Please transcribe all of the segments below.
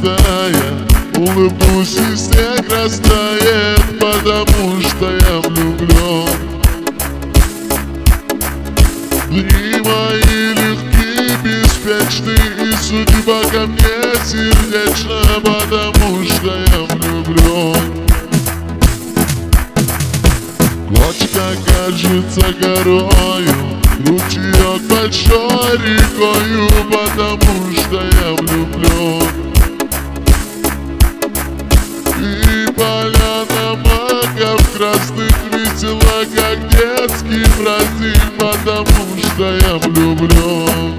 я улыбнусь и снег растает, потому что я влюблен. Дни мои легкие, беспечны, и судьба ко мне сердечна, потому что я влюблен. Кочка кажется горою, ручеек большой рекою, потому что я влюблен. И поляна маков красных весела, как детский праздник, потому что я влюблен.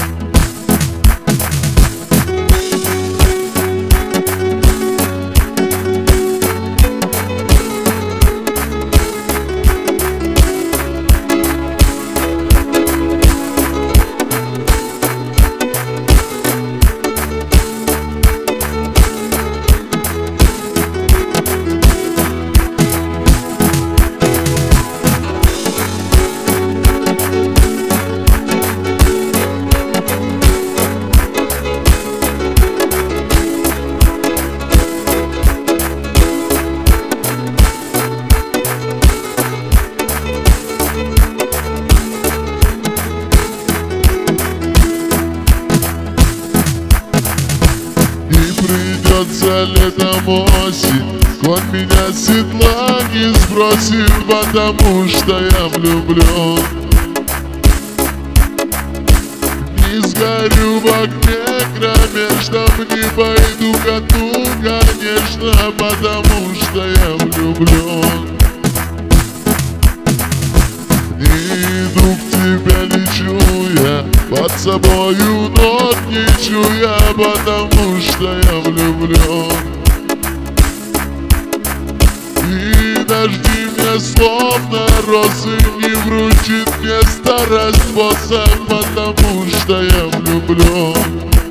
Придется летом осень, конь меня с седла не сбросит, потому что я влюблен. Не сгорю в огне кромешном, не пойду ко дну, конечно, потому что я влюблен. Иду к тебе, лечу я, под собою ног не чуя, потому что я влюблен. И дожди мне словно розы, не вручит мне старость посох, потому что я влюблен.